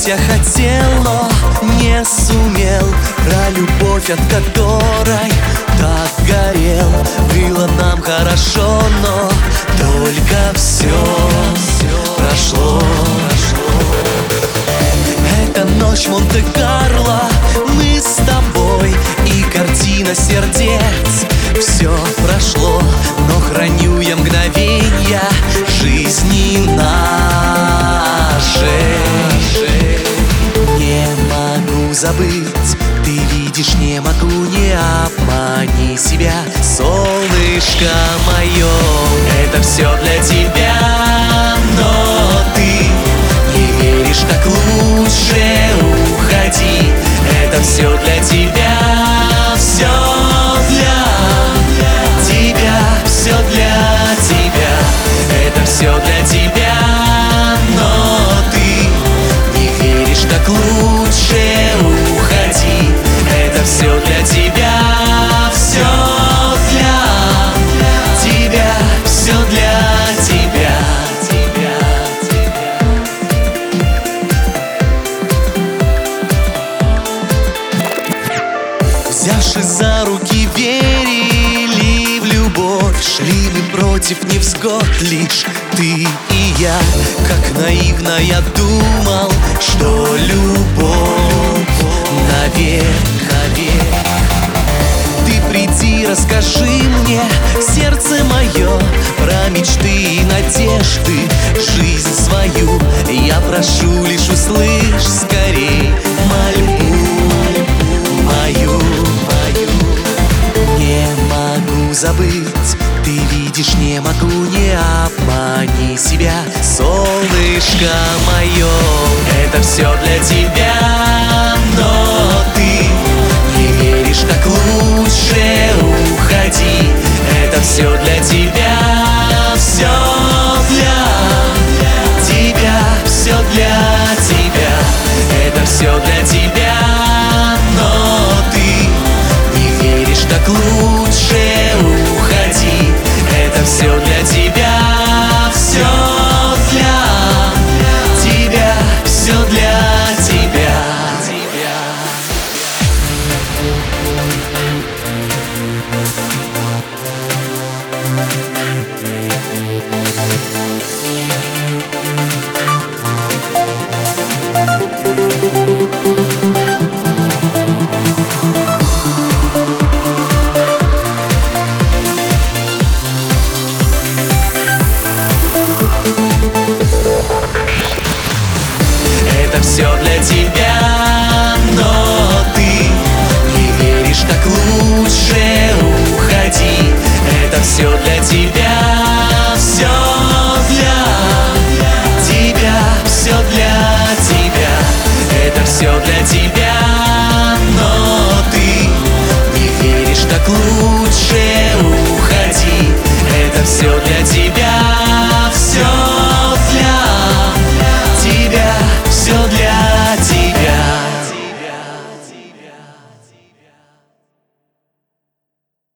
Забыть я хотел, но не сумел. Про любовь, от которой так горел. Было нам хорошо, но только все прошло. Это ночь Монте-Карло, мы с тобой и картина сердец. Все прошло, но храню я мгновенья жизни нашей. Не могу забыть, ты видишь, не могу, не обмани себя, солнышко мое. Это все для тебя, но ты не веришь, так лучше уходи. Это все для тебя, все для тебя, все для тебя. Это все для тебя, но ты не веришь, так лучше уходи. Это все для тебя, все для тебя, все для тебя. Взявшись за руки, верили в любовь. Шли мы против невзгод, лишь ты и я. Как наивно я думал, что любовь навек, навек. Ты приди, расскажи мне, сердце мое, про мечты и надежды, жизнь свою. Я прошу, лишь услышь скорей мольбу мою. Не могу забыть, ты видишь, не могу, не обмани себя, солнышко мое. Это все для тебя, но ты не веришь, так лучше уходи. Это все для тебя.